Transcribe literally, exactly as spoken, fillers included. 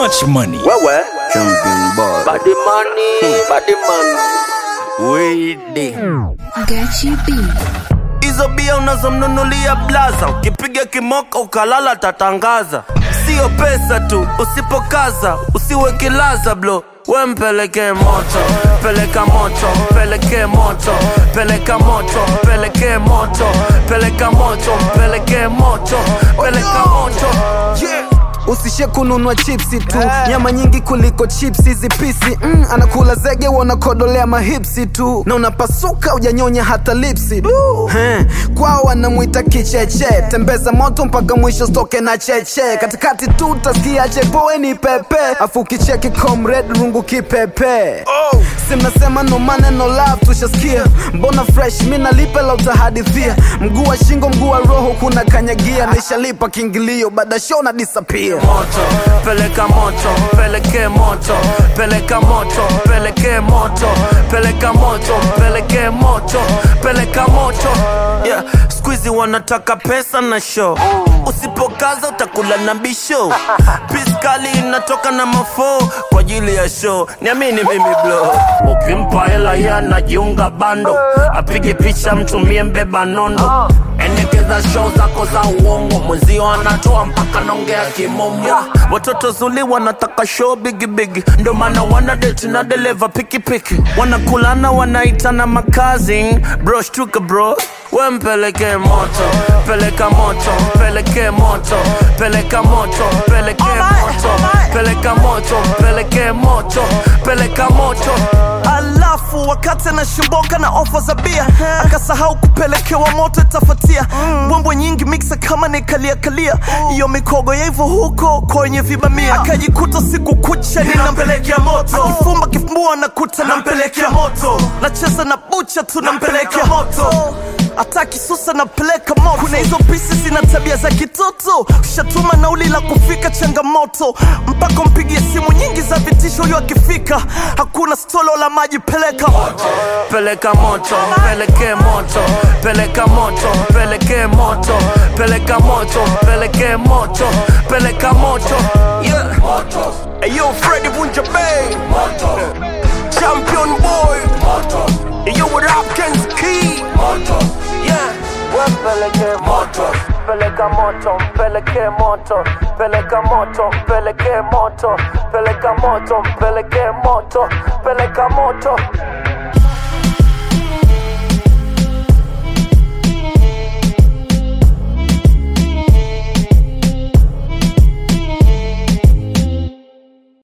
much money. Wewe Champion boy. body money, body money. Wede Gachi B. Hizo bia unazomnunulia blaza, ukipiga kimoka ukalala tatangaza. Sio pesa tu, usipokaza, usiwe kilaza blo. We mpeleke moto, peleka moto, peleke moto, peleka moto, peleke moto, peleka moto, peleke moto, peleka moto. Yeah. Usishe kununua chipsi tu, nyama nyingi kuliko chipsi zipisi. mm, Anakula zege wanakodolea mahipsi tu, na unapasuka ujanyonya hata lipsi. He, kwao wanamuita kicheche, tembeza moto mpaka mwisho stoke na cheche. Katikati tu utasikia chepoe ni pepe, afu kicheki comrade rungu kipepe. oh. Simnasema no money no love tushasikia, mbona fresh mina lipe la utahadithia. Mguu wa shingo mguu wa roho kuna kanyagia, nishalipa kingilio baada show na disappear. Moto, peleka moto, peleke moto, peleka moto, peleke moto, peleka moto, peleke moto, peleka moto. Yeah, squeezy wanataka pesa na show. Usipokaza utakula na bisho. Piskali inatoka na mafo kwa ajili ya show. Niamini mimi bro. Ukimpa hela ya najiunga bando, apige picha mtumie mbeba nondo. Endekeza show zako za uongo, mwenzio anatoa mpaka naongea kimomo. Watoto zuli wanataka show bigi bigi, ndo maana wana date na deliver piki piki. Wanakulana wanaitana makazi, bro shtuka bro. We mpeleke moto, peleka moto, peleke moto, peleka moto, peleke moto, peleka moto, peleke moto, peleka moto. Alafu wakati na shimboka na offer za bia, akasahau kupelekewa moto itafatia. Mbwembwe nyingi mixa kama ni kalia kalia, iyo mikogo ya hivyo huko kwenye vibamia. Akajikuta siku kucha ni nampelekea moto, akifumba kifumbua na kuta nampelekea moto. Nacheza na bucha tu nampelekea moto, ataki susa na peleka moto. Kuna hizo pisi zina tabia za kitoto, ushatuma nauli la kufika changamoto, mpaka mpigie simu nyingi za vitisho. Huyo akifika hakuna stolo la maji, peleka moto, peleka moto, peleke moto, peleka moto, peleke moto, peleka moto, peleke moto, peleka moto. Yeah. Moto. Hey yo Freddy Bunja Bay. Moto. Champion boy. Moto. Hey yo with Hopkins Key. Moto. Yeah. Peleke moto, peleka moto, peleke moto, peleka moto, peleke moto, peleka moto, peleke moto, peleka moto.